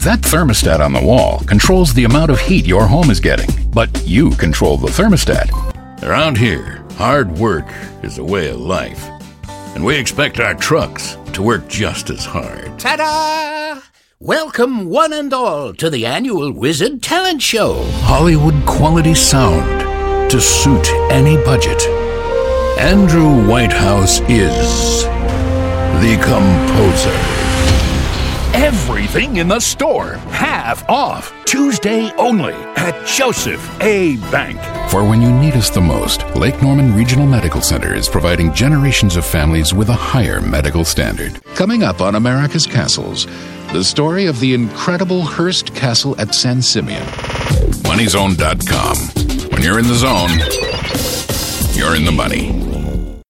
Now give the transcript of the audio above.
That thermostat on the wall controls the amount of heat your home is getting, but you control the thermostat. Around here, hard work is a way of life, and we expect our trucks to work just as hard. Ta-da! Welcome one and all to the annual Wizard Talent Show. Hollywood quality sound to suit any budget. Andrew Whitehouse is the composer. Everything in the store, half off, Tuesday only at Joseph A. Bank. For when you need us the most, Lake Norman Regional Medical Center is providing generations of families with a higher medical standard. Coming up on America's Castles, the story of the incredible Hearst Castle at San Simeon. MoneyZone.com. When you're in the zone, you're in the money.